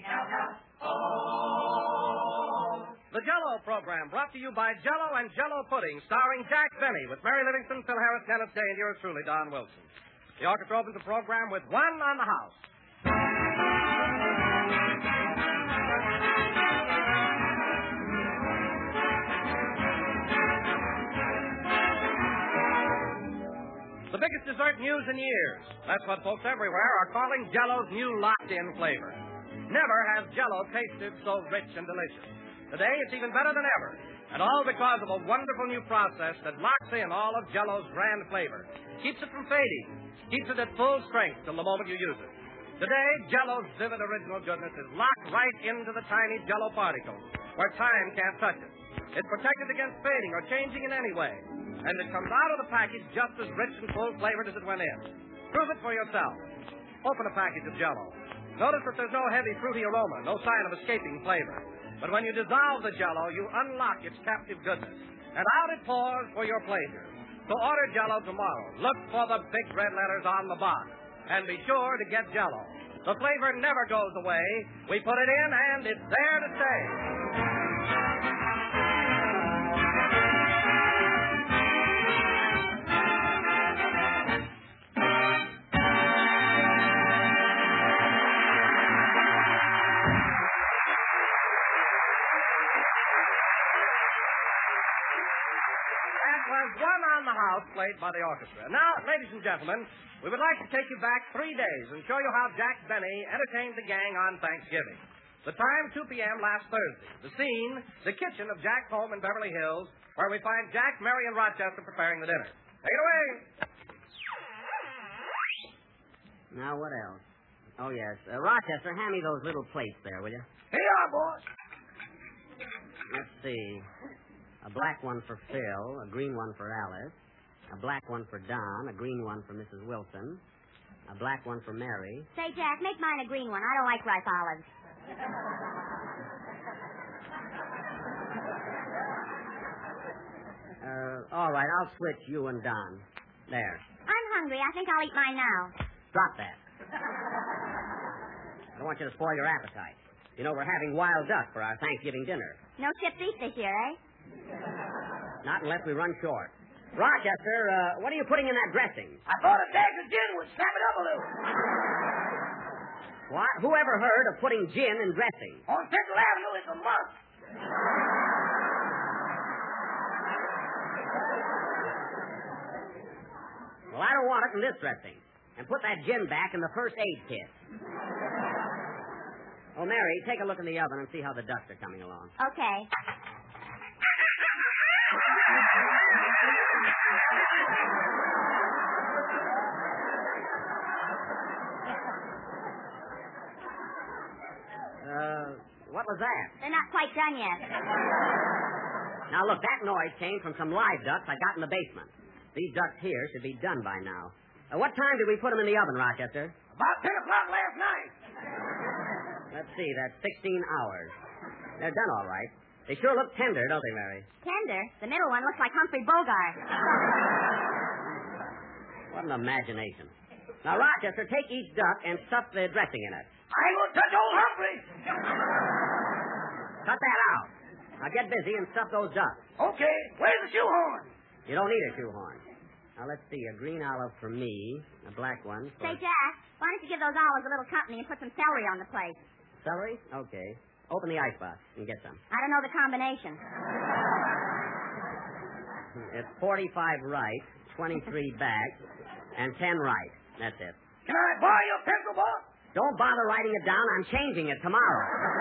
The Jell-O program brought to you by Jell-O and Jell-O Pudding, starring Jack Benny with Mary Livingston, Phil Harris, Kenneth Day, and yours truly, Don Wilson. The orchestra opens the program with One on the House. The biggest dessert news in years. That's what folks everywhere are calling Jell-O's new locked-in flavor. Never has Jell-O tasted so rich and delicious. Today, it's even better than ever, and all because of a wonderful new process that locks in all of Jell-O's grand flavor. Keeps it from fading. Keeps it at full strength till the moment you use it. Today, Jell-O's vivid original goodness is locked right into the tiny Jell-O particles, where time can't touch it. It's protected against fading or changing in any way, and it comes out of the package just as rich and full-flavored as it went in. Prove it for yourself. Open a package of Jell-O. Notice that there's no heavy, fruity aroma, no sign of escaping flavor. But when you dissolve the Jell-O, you unlock its captive goodness. And out it pours for your pleasure. So order Jell-O tomorrow. Look for the big red letters on the box. And be sure to get Jell-O. The flavor never goes away. We put it in, and it's there to stay. One on the House, played by the orchestra. Now, ladies and gentlemen, we would like to take you back 3 days and show you how Jack Benny entertained the gang on Thanksgiving. The time, 2 p.m. last Thursday. The scene, the kitchen of Jack's home in Beverly Hills, where we find Jack, Mary, and Rochester preparing the dinner. Take it away. Now, what else? Oh, yes. Rochester, hand me those little plates there, will you? Here you are, boss. Let's see. A black one for Phil, a green one for Alice, a black one for Don, a green one for Mrs. Wilson, a black one for Mary. Say, Jack, make mine a green one. I don't like ripe olives. All right, I'll switch you and Don. There. I'm hungry. I think I'll eat mine now. Drop that. I don't want you to spoil your appetite. You know, we're having wild duck for our Thanksgiving dinner. No chipped beef this year, eh? Not unless we run short. Rochester, what are you putting in that dressing? I thought a bag of gin would snap it up a little. What? Who ever heard of putting gin in dressing? On Central Avenue, it's a must. Well, I don't want it in this dressing. And put that gin back in the first aid kit. Oh, Mary, take a look in the oven and see how the ducks are coming along. Okay. What was that? They're not quite done yet. Now, look, that noise came from some live ducks I got in the basement. These ducks here should be done by now. What time did we put them in the oven, Rochester? About 10 o'clock last night. Let's see, that's 16 hours. They're done all right. They sure look tender, don't they, Mary? Tender? The middle one looks like Humphrey Bogart. What an imagination. Now, Rochester, take each duck and stuff the dressing in it. I ain't going to touch old Humphrey. Cut that out. Now, get busy and stuff those ducks. Okay. Where's the shoehorn? You don't need a shoehorn. Now, let's see. A green olive for me. A black one for... Say, Jack, why don't you give those olives a little company and put some celery on the plate? Celery? Okay. Open the icebox and get some. I don't know the combination. It's 45 right, 23 back, and 10 right. That's it. Can I borrow your pencil, boss? Don't bother writing it down. I'm changing it tomorrow.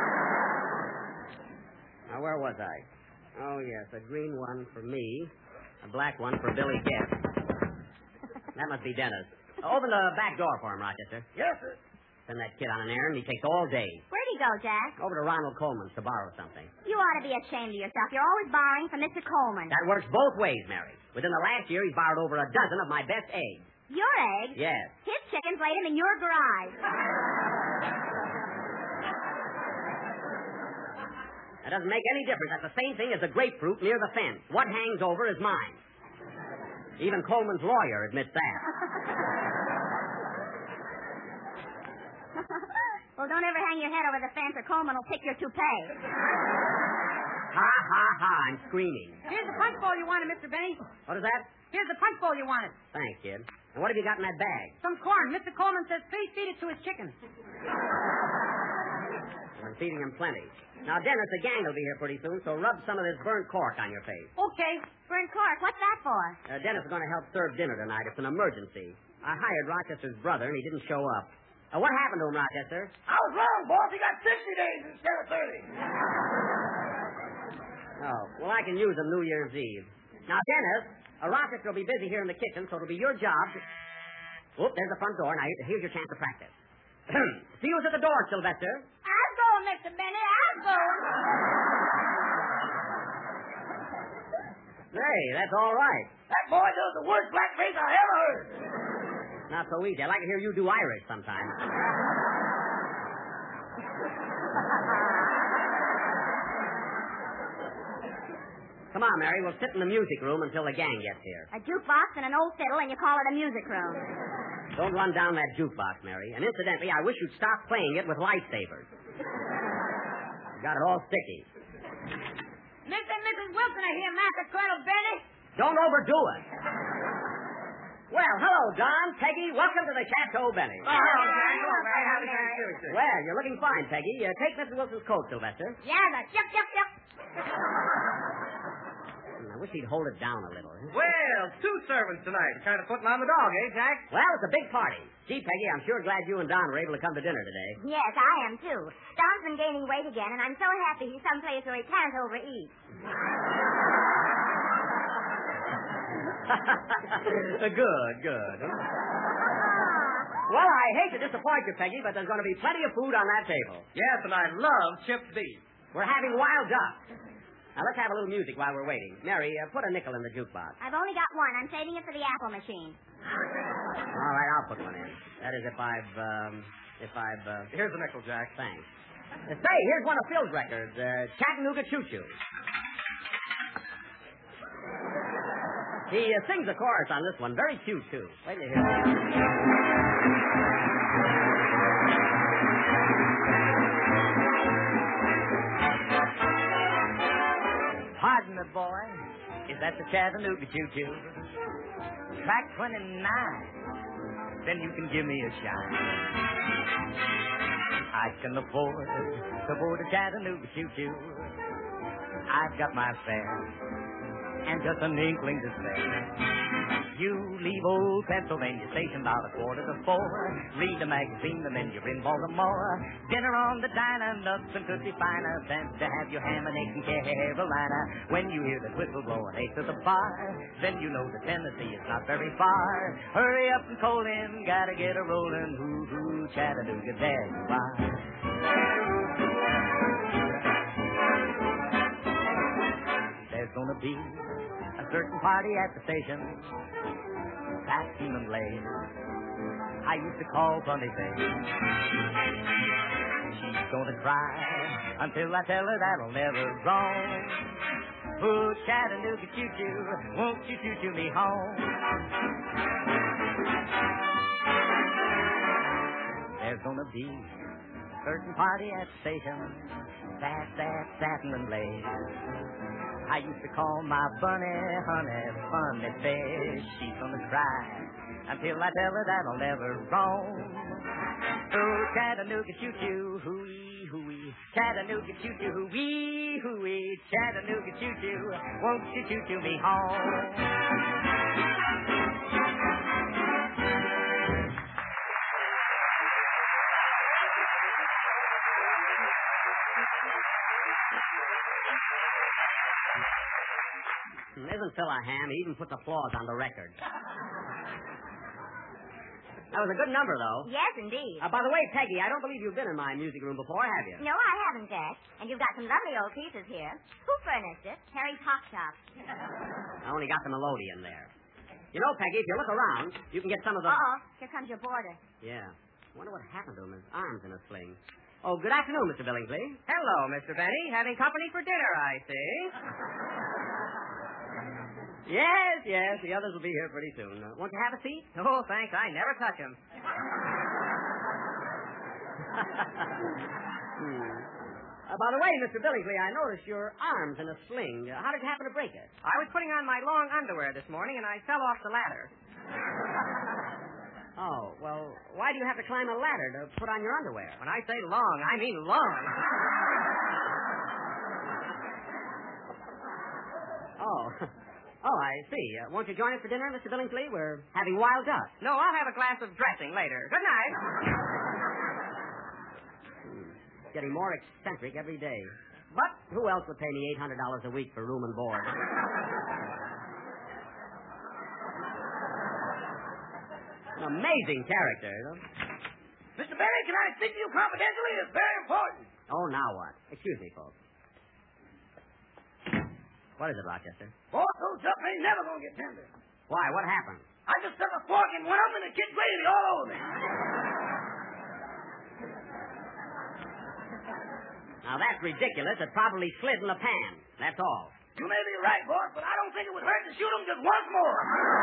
Now, where was I? Oh, yes, a green one for me, a black one for Billy Gibb. That must be Dennis. Open the back door for him, Rochester. Yes, sir. Send that kid on an errand. He takes all day. Where'd he go, Jack? Over to Ronald Coleman's to borrow something. You ought to be ashamed of yourself. You're always borrowing from Mr. Coleman. That works both ways, Mary. Within the last year, he's borrowed over a dozen of my best eggs. Your eggs? Yes. His chickens laid him in your garage. That doesn't make any difference. That's the same thing as a grapefruit near the fence. What hangs over is mine. Even Coleman's lawyer admits that. Well, don't ever hang your head over the fence or Coleman will pick your toupee. Ha, ha, ha. I'm screaming. Here's the punch bowl you wanted, Mr. Benny. What is that? Here's the punch bowl you wanted. Thanks, kid. And what have you got in that bag? Some corn. Mr. Coleman says please feed it to his chickens. I'm feeding him plenty. Now, Dennis, the gang will be here pretty soon, so rub some of this burnt cork on your face. Okay. Burnt cork, what's that for? Dennis is going to help serve dinner tonight. It's an emergency. I hired Rochester's brother, and he didn't show up. What happened to him, Rochester? I was wrong, boss. He got 60 days instead of 30. Oh, well, I can use him New Year's Eve. Now, Dennis, Rochester will be busy here in the kitchen, so it'll be your job to... Whoop, there's the front door. Now, here's your chance to practice. See you at the door, Sylvester. I'm going, Mr. Benny. I'm going. Hey, that's all right. That boy does the worst blackface I ever heard. Not so easy. I'd like to hear you do Irish sometime. Come on, Mary. We'll sit in the music room until the gang gets here. A jukebox and an old fiddle, and you call it a music room. Don't run down that jukebox, Mary. And incidentally, I wish you'd stop playing it with lightsabers. You got it all sticky. Mr. and Mrs. Wilson are here, Master Colonel Benny. Don't overdo it. Well, hello, Don, Peggy. Welcome to the Chateau Benny. Oh, hello, Mary. How do you Well, you're looking fine, Peggy. Take Mrs. Wilson's coat, Sylvester. Yeah, that's yup. I wish he'd hold it down a little. Well, 2 servants tonight. Kind of putting on the dog, eh, Jack? Well, it's a big party. Gee, Peggy, I'm sure glad you and Don were able to come to dinner today. Yes, I am, too. Don's been gaining weight again, and I'm so happy he's someplace where he can't overeat. Good. Well, I hate to disappoint you, Peggy, but there's going to be plenty of food on that table. Yes, and I love chipped beef. We're having wild duck. Now, let's have a little music while we're waiting. Mary, put a nickel in the jukebox. I've only got one. I'm saving it for the apple machine. All right, I'll put one in. That is if I've... Here's the nickel, Jack. Thanks. Say, here's one of Phil's records, Chattanooga Choo Choo. He sings the chorus on this one. Very cute, too. Wait till you hear it. Pardon me, boy. Is that the Chattanooga Choo-Choo? Track 29. Then you can give me a shine. I can afford to board a Chattanooga Choo-Choo. I've got my fare and just an inkling to spare. You leave old Pennsylvania Station about 3:45. Read the magazine and then you're in Baltimore. Dinner on the diner, nuts and Tootsie Finer. Then to have your ham and eggs in Carolina. When you hear the whistle blowing 8 to the bar, then you know that Tennessee is not very far. Hurry up and coal in, gotta get a rollin'. Hoo-hoo, Chattanooga, there you are. There's gonna be a certain party at the station. Fat and late. I used to call Bunny Face. She's gonna cry until I tell her that'll never wrong. Oh, Chattanooga choo-choo, won't you choo-choo me home? There's gonna be a certain party at the station. Fat, satin and lace. I used to call my bunny, honey, funny face. She's gonna cry until I tell her that'll never roam. Oh, Chattanooga choo-choo, hooey, hooey. Chattanooga choo-choo, hooey, hooey. Chattanooga choo-choo, won't you choo-choo me home? Isn't Phil a ham? He even puts applause on the record. That was a good number, though. Yes, indeed. By the way, Peggy, I don't believe you've been in my music room before, have you? No, I haven't, Jack. And you've got some lovely old pieces here. Who furnished it? Harry's Hot Shop. I only got the melodeon there. You know, Peggy, if you look around, you can get some of the... Uh-oh. Here comes your boarder. Yeah. Wonder what happened to him. His arm's in a sling. Oh, good afternoon, Mr. Billingsley. Hello, Mr. Benny. Having company for dinner, I see. Yes. The others will be here pretty soon. Won't you have a seat? Oh, thanks. I never touch him. By the way, Mr. Billingsley, I noticed your arm's in a sling. How did you happen to break it? I was putting on my long underwear this morning, and I fell off the ladder. Oh, well, why do you have to climb a ladder to put on your underwear? When I say long, I mean long. Oh, I see. Won't you join us for dinner, Mr. Billingsley? We're having wild duck. No, I'll have a glass of dressing later. Good night. Getting more eccentric every day. But who else would pay me $800 a week for room and board? An amazing character. Mr. Benny, can I speak to you confidentially? It's very important. Oh, now what? Excuse me, folks. What is it, Rochester? Boss, those ducks ain't never gonna get tender. Why? What happened? I just stuck a fork in one of them and it kicked gravy all over me. Now, that's ridiculous. It probably slid in the pan. That's all. You may be right, boss, but I don't think it would hurt to shoot them just once more.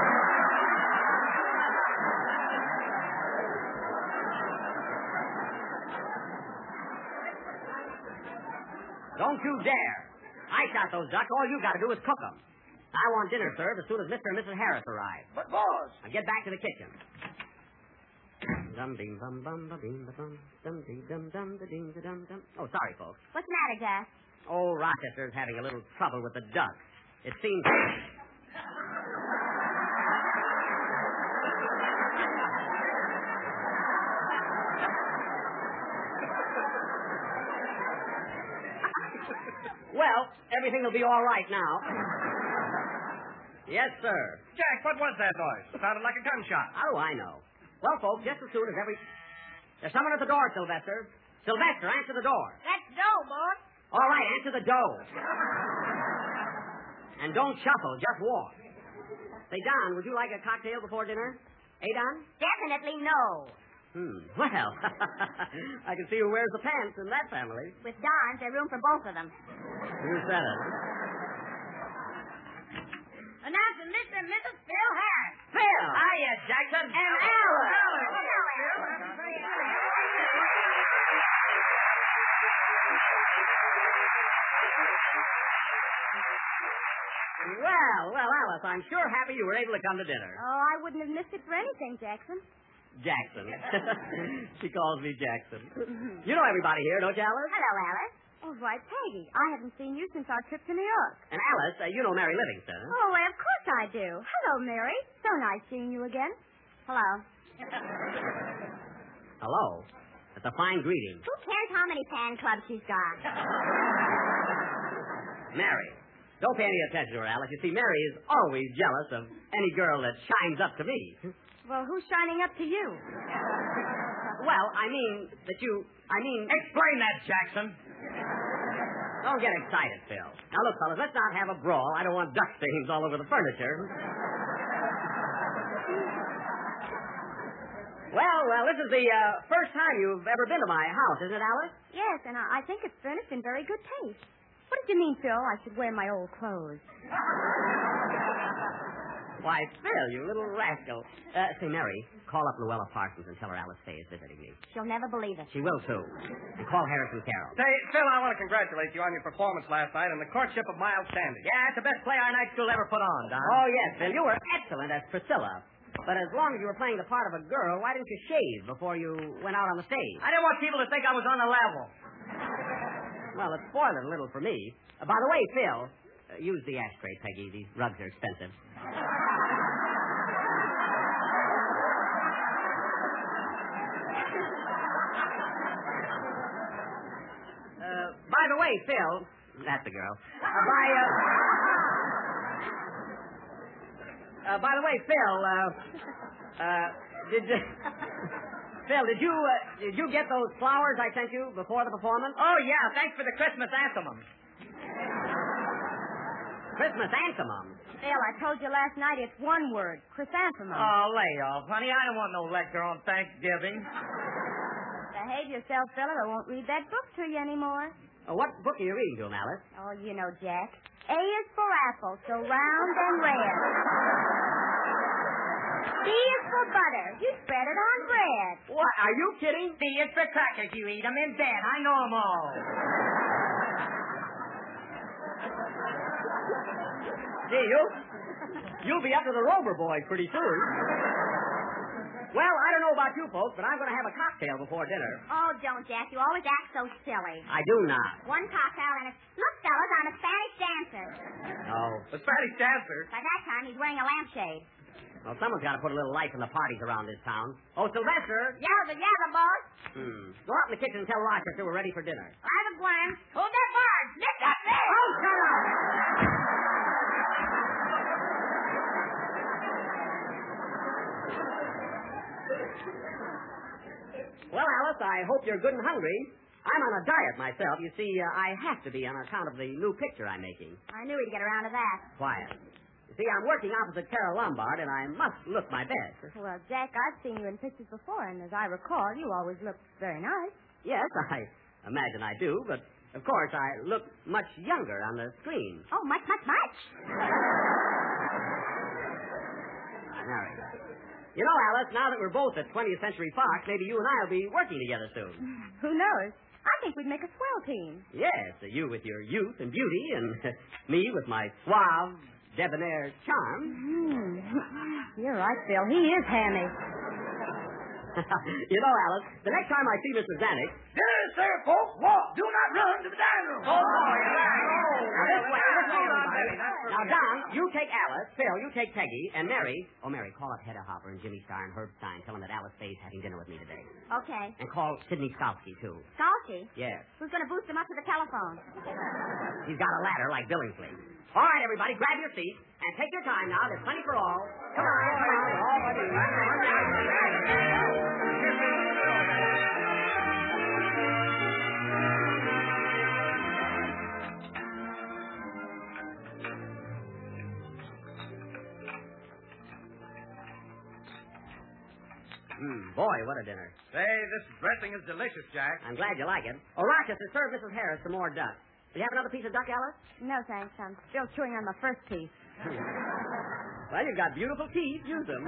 Don't you dare. I shot those ducks. All you got to do is cook them. I want dinner served as soon as Mr. and Mrs. Harris arrive. But, boss... Now get back to the kitchen. Dum-ding-bum-bum-ba-ding-ba-dum. Oh, sorry, folks. What's the matter, Jack? Oh, Rochester's having a little trouble with the ducks. It seems... Well, everything will be all right now. Yes, sir. Jack, what was that noise? It sounded like a gunshot. How do I know? Well, folks, just as soon as There's someone at the door, Sylvester. Sylvester, answer the door. That's dough, boss. All right, answer the door. And don't shuffle, just walk. Say, Don, would you like a cocktail before dinner? Hey, Don? Definitely no. Well, I can see who wears the pants in that family. With Don's, there's room for both of them. Who said it? Announcing Mr. and Mrs. Phil Harris. Phil! Hiya, Jackson. And Alice! Well, Alice, I'm sure happy you were able to come to dinner. Oh, I wouldn't have missed it for anything, Jackson. Jackson. She calls me Jackson. You know everybody here, don't you, Alice? Hello, Alice. Oh, why, Peggy, I haven't seen you since our trip to New York. And Alice, you know Mary Livingston. Oh, why, of course I do. Hello, Mary. So nice seeing you again. Hello. Hello. That's a fine greeting. Who cares how many fan clubs she's got? Mary. Don't pay any attention to her, Alice. You see, Mary is always jealous of any girl that shines up to me. Well, who's shining up to you? Well, I mean that you... Explain that, Jackson. Don't get excited, Phil. Now, look, fellas, let's not have a brawl. I don't want duck stains all over the furniture. Well, this is the first time you've ever been to my house, isn't it, Alice? Yes, and I think it's furnished in very good taste. What did you mean, Phil? I should wear my old clothes. Why, Phil, you little rascal. Say, Mary, call up Luella Parsons and tell her Alice Faye is visiting me. She'll never believe it. She will, too. And call Harrison Carroll. Say, Phil, I want to congratulate you on your performance last night in the courtship of Miles Sandy. Yeah, it's the best play our night school ever put on, Don. Oh, yes, Phil, you were excellent as Priscilla. But as long as you were playing the part of a girl, why didn't you shave before you went out on the stage? I didn't want people to think I was on the level. Well, it spoiled it a little for me. By the way, Phil, use the ashtray, Peggy. These rugs are expensive. By the way, Phil, that's the girl. By the way, Phil, did you get those flowers I sent you before the performance? Oh, yeah, thanks for the Christmas anthem. Christmas anthem? Phil, I told you last night it's one word, chrysanthemum. Oh, lay off, honey. I don't want no lecture on Thanksgiving. Behave yourself, Phil, or I won't read that book to you anymore. What book are you reading to him, Alice? Oh, you know, Jack. A is for apple, so round and red. B is for butter. You spread it on bread. What? Are you kidding? D is for crackers. You eat them in bed. I know them all. Gee, you'll be up to the Rover boys pretty soon. Well, I don't know about you folks, but I'm going to have a cocktail before dinner. Oh, don't, Jack. You always act so silly. I do not. One cocktail and look, fellas, I'm a Spanish dancer. Oh. The Spanish dancer. By that time, he's wearing a lampshade. Well, someone's got to put a little life in the parties around this town. Oh, Sylvester. Yabba, boss. Go out in the kitchen and tell Rochester we're ready for dinner. I've a glam. Hold that barn. Lift that thing. Oh, shut up! Well, Alice, I hope you're good and hungry. I'm on a diet myself. You see, I have to be on account of the new picture I'm making. I knew he'd get around to that. Quiet. You see, I'm working opposite Carol Lombard, and I must look my best. Well, Jack, I've seen you in pictures before, and as I recall, you always look very nice. Yes, I imagine I do, but of course I look much younger on the screen. Oh, much. Mary. You know, Alice, now that we're both at 20th Century Fox, maybe you and I will be working together soon. Who knows? I think we'd make a swell team. Yes, you with your youth and beauty, and me with my suave, debonair charm. You're right, Phil. He is hammy. You know, Alice, the next time I see Mr. Zanuck... Dinner is served, folks. Walk. Do not run to the dining room. Now, this way, everybody. Now, Don, you take Alice. Phil, you take Peggy. And Mary... Oh, Mary, call up Hedda Hopper and Jimmy Starr and Herb Stein. Tell them that Alice Faye's having dinner with me today. Okay. And call Sidney Skalski, too. Salty? Yes. Who's going to boost him up to the telephone? He's got a ladder like Billingsley. All right, everybody, grab your seats and take your time now. There's plenty for all. Come on. Boy, what a dinner. Say, this dressing is delicious, Jack. I'm glad you like it. Oh, Rochester, serve Mrs. Harris some more duck. Do you have another piece of duck, Alice? No, thanks. I'm still chewing on my first piece. Well, you've got beautiful teeth. Use them.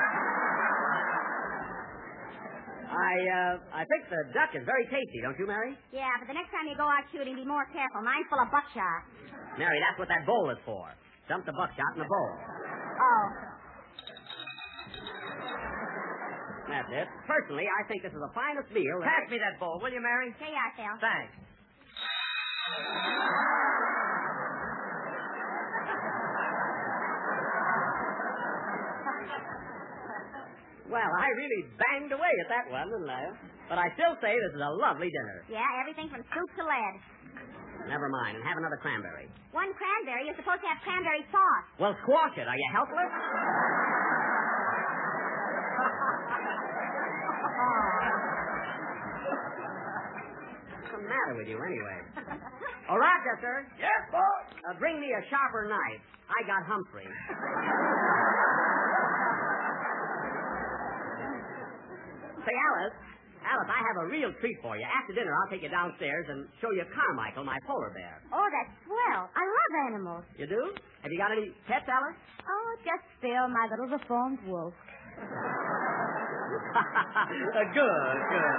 I think the duck is very tasty, don't you, Mary? Yeah, but the next time you go out shooting, be more careful. Mine's full of buckshot. Mary, that's what that bowl is for. Dump the buckshot in the bowl. Oh. That's it. Personally, I think this is the finest meal. Pass me that bowl, will you, Mary? Here you are, Phil. Thanks. Well, I really banged away at that one, didn't I? But I still say this is a lovely dinner. Yeah, everything from soup to lead. Never mind, and have another cranberry. One cranberry, you're supposed to have cranberry sauce. Well, squash it. Are you helpless? What's the matter with you, anyway? Oh, Rochester. Yes, boss. Bring me a sharper knife. I got Humphrey. Say, Alice, I have a real treat for you. After dinner, I'll take you downstairs and show you Carmichael, my polar bear. Oh, that's swell. I love animals. You do? Have you got any pets, Alice? Oh, just Phil, my little reformed wolf. Good.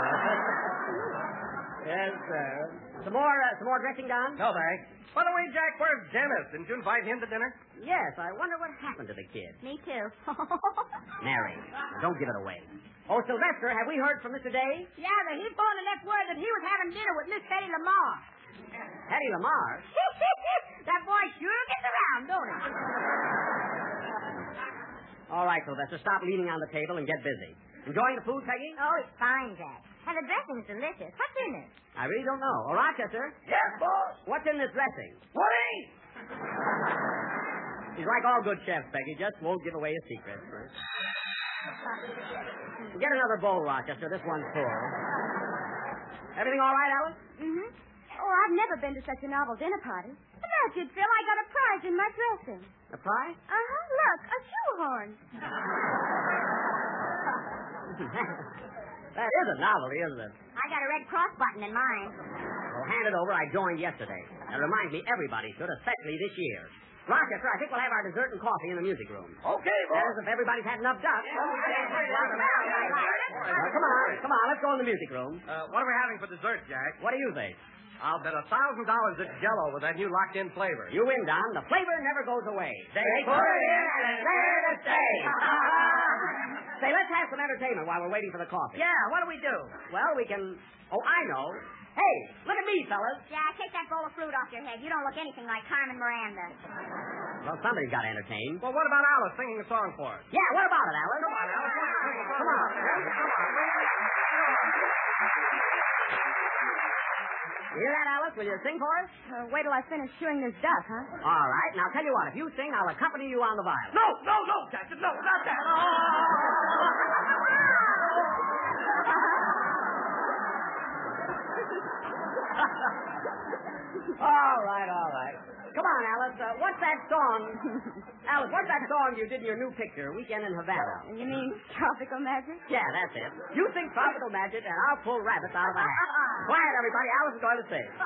Yes, sir. Some more dressing, Don? No, thanks. By the way, Jack, where's Dennis? Didn't you invite him to dinner? Yes, I wonder what happened to the kid. Me too. Mary, don't give it away. Oh, Sylvester, have we heard from Mr. Day? Yeah, but he phoned and left word that he was having dinner with Miss Hetty Lamar. Hetty Lamar? That boy sure gets around, don't he? All right, Sylvester, stop leaning on the table and get busy. Enjoying the food, Peggy? Oh, it's fine, Jack. And the dressing's delicious. What's in it? I really don't know. Oh, Rochester, Yes, boss. what's in this dressing? What ain't? He's like all good chefs, Peggy. Just won't give away his secrets. Get another bowl, Rochester. This one's full. Everything all right, Alice? Mm-hmm. Oh, I've never been to such a novel dinner party. But that's it, Phil. I got a prize in my dressing. A prize? Uh-huh. Look, a shoehorn. That is a novelty, isn't it? I got a Red Cross button in mine. Well, hand it over. I joined yesterday. That reminds me everybody should, especially this year. Rochester, I think we'll have our dessert and coffee in the music room. Okay, That boss. is, if everybody's had enough dust. Come on, let's go in the music room. What are we having for dessert, Jack? What do you think? I'll bet $1,000 it's Jell-O with that new locked-in flavor. You win, Don. The flavor never goes away. They put it in and it's there to stay. Say, let's have some entertainment while we're waiting for the coffee. Yeah, what do we do? Well, we can... Oh, I know. Hey, look at me, fellas. Jack, take that bowl of fruit off your head. You don't look anything like Carmen Miranda. Well, somebody's got to entertain. Well, what about Alice singing a song for us? Yeah, what about it, Alice? Come on, Alice. Come on. You hear that, Alice? Will you sing for us? Wait till I finish chewing this dust, huh? All right. Now, tell you what. If you sing, I'll accompany you on the violin. No, Jackson, no, not that. All right. Come on, Alice. What's that song? Alice, what's that song you did in your new picture, Weekend in Havana? You mean tropical magic? Yeah, that's it. You sing Tropical Magic, and I'll pull rabbits out of a hat. Quiet, everybody. Alice is going to sing.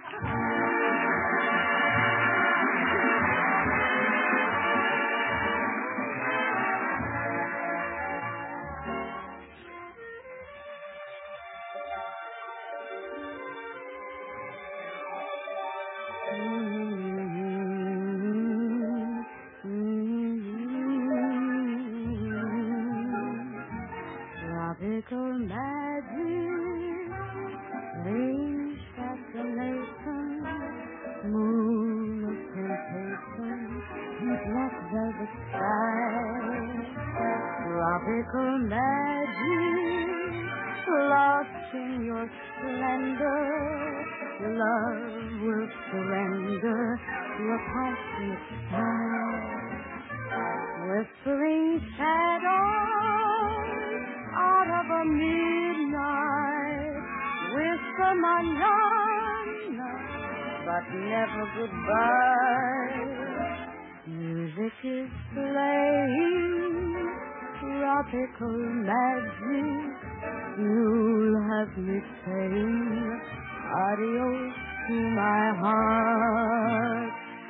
Tropical magic, strange fascination, moon of temptation, black velvet sky. Tropical magic, lost in your splendor, love will surrender your passionate sky. Whispering shadows out of a midnight, whisper manana, but never goodbye. Music is playing, tropical magic. You'll have me saying adios to my heart.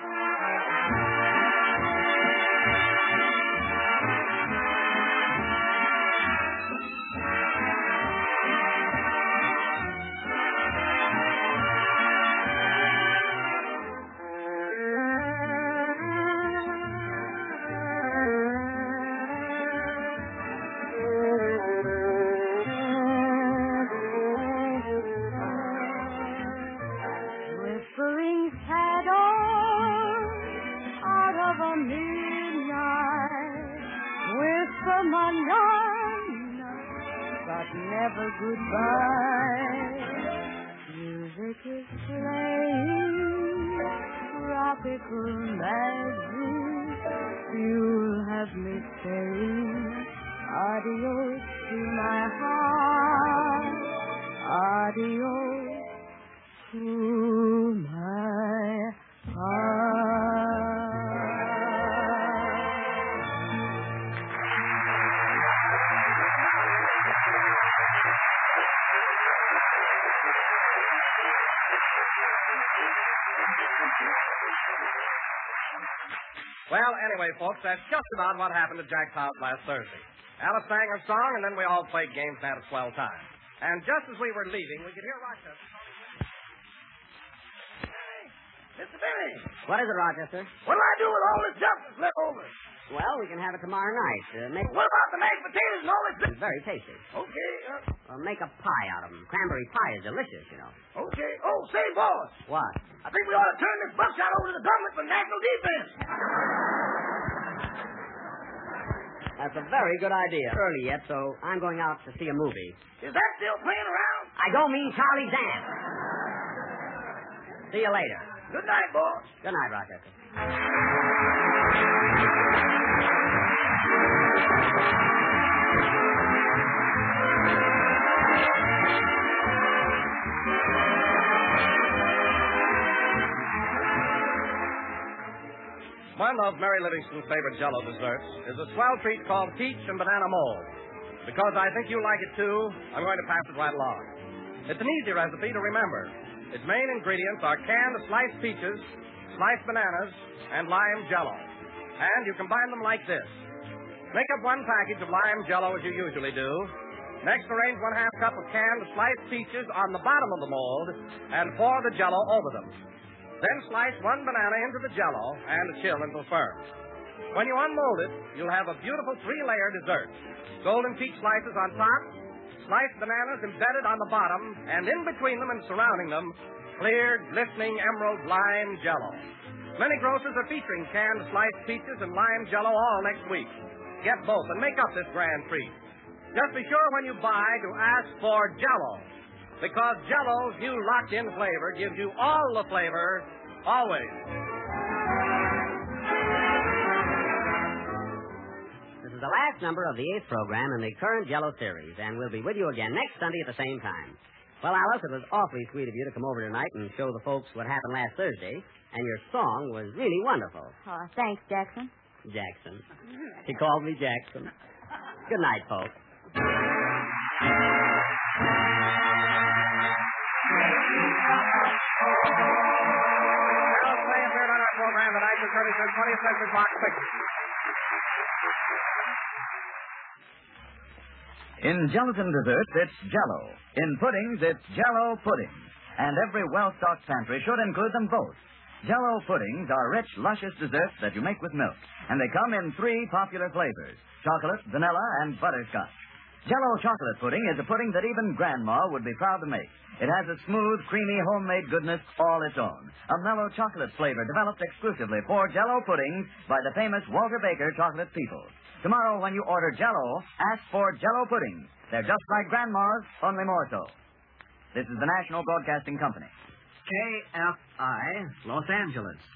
Never goodbye. Music is playing, tropical magic. You'll have me saying adios to my heart, adios to my heart. Well, anyway, folks, that's just about what happened to Jack's house last Thursday. Alice sang her song, and then we all played games and had a swell time. And just as we were leaving, we could hear Rochester. Mr. Benny, What is it, Rochester? what'll I do with all this junk that's left over? Well, we can have it tomorrow night. What about the mashed potatoes and all this? It's very tasty. Okay, Make a pie out of them. Cranberry pie is delicious, you know. okay. Oh, say, boss, What? I think we ought to turn this buckshot over to the government for national defense. That's a very good idea. Early yet, so I'm going out to see a movie. Is that still playing around? I don't mean Charlie's Aunt. See you later. Good night, boss. Good night, Rochester. One of Mary Livingston's favorite Jell-O desserts is a swell treat called peach and banana mold. Because I think you like it too, I'm going to pass it right along. It's an easy recipe to remember. Its main ingredients are canned sliced peaches, sliced bananas, and lime Jell-O. And you combine them like this. Make up 1 package of lime Jell-O as you usually do. Next, arrange 1/2 cup of canned sliced peaches on the bottom of the mold and pour the Jell-O over them. Then slice 1 banana into the Jell-O and chill until firm. When you unmold it, you'll have a beautiful 3-layer dessert. Golden peach slices on top, sliced bananas embedded on the bottom, and in between them and surrounding them, clear, glistening emerald lime Jell-O. Many grocers are featuring canned sliced peaches and lime Jell-O all next week. Get both and make up this grand treat. Just be sure when you buy to ask for Jell-O, because Jell-O's new locked-in flavor gives you all the flavor, always. This is the last number of the 8th program in the current Jell-O series, and we'll be with you again next Sunday at the same time. Well, Alice, it was awfully sweet of you to come over tonight and show the folks what happened last Thursday, and your song was really wonderful. Oh, thanks, Jackson. Jackson. He called me Jackson. Good night, folks. Alice Faye appeared on our program tonight with 20th Century Fox Pictures. In gelatin desserts, it's Jell-O. In puddings, it's Jell-O pudding. And every well-stocked pantry should include them both. Jell-O puddings are rich, luscious desserts that you make with milk. And they come in 3 popular flavors: chocolate, vanilla, and butterscotch. Jell-O chocolate pudding is a pudding that even Grandma would be proud to make. It has a smooth, creamy, homemade goodness all its own. A mellow chocolate flavor developed exclusively for Jell-O puddings by the famous Walter Baker chocolate people. Tomorrow, when you order Jell-O, ask for Jell-O puddings. They're just like Grandma's, only more so. This is the National Broadcasting Company. KFI, Los Angeles.